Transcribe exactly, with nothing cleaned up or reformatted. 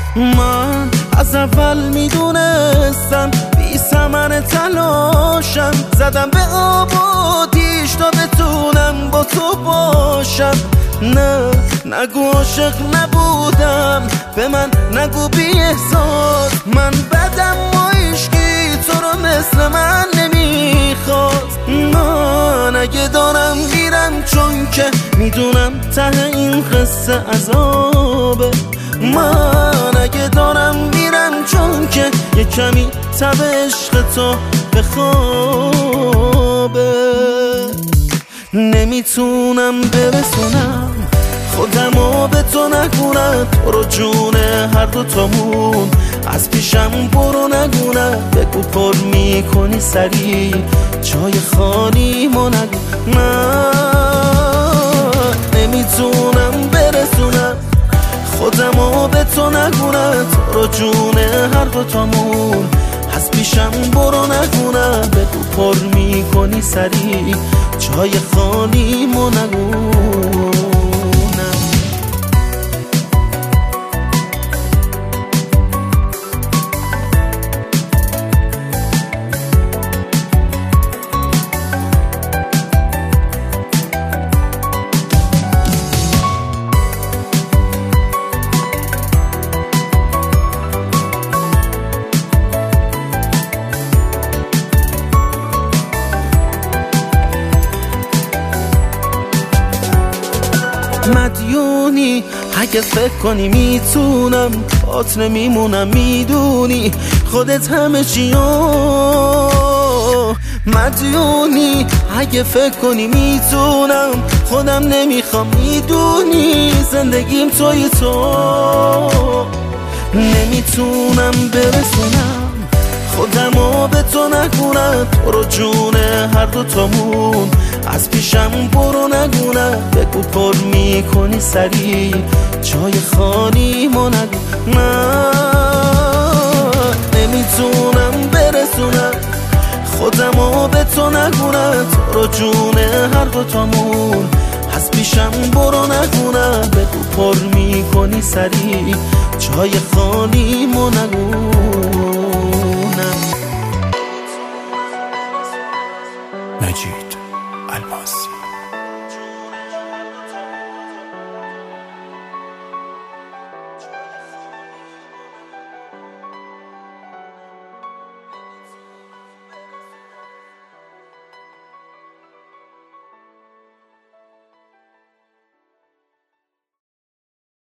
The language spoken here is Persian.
من از اول میدونستم بی ثمر تلاشم، زدم به آب و آتیش تا بتونم با تو باشم. نه نگو عاشق نبودم، به من نگو بی احساس، من بدم و عشقی تو رو مثل من نمیخواست. من اگه دارم میرم چون که میدونم ته این قصه عذابه، من اگه دارم میرم چون که یه کمی تب عشق تو به خوابه. نمیتونم برسونم خودمو به تو نگونم، تو رو جون هر دو تامون از پیشم برو نگونم. بگو پر میکنی سری جای خالی ما نگو. من نمیتونم برسونم خودمو به تو نگونم، تو رو جون هر دو تامون از پیشم برو نگونم. بگو پر میکنی سری جای خالی ما نگونم. مدیونی اگه فکر کنی میتونم بات نمیمونم، میدونی خودت همه چیو. مدیونی اگه فکر کنی میتونم خودم نمیخوام، میدونی زندگیم توی تو. نمیتونم برسونم خودمو به تو نگونم، تو رو جون هر دو تامون از پیشم برو نگونم. بگو پر میکنی سری جای خالی ما نگو. من نمیتونم برسونم خودمو به تو نگونم، تو رو جون هر دو تامون از پیشم برو نگونم. بگو پر میکنی سری جای خالی ما نگو.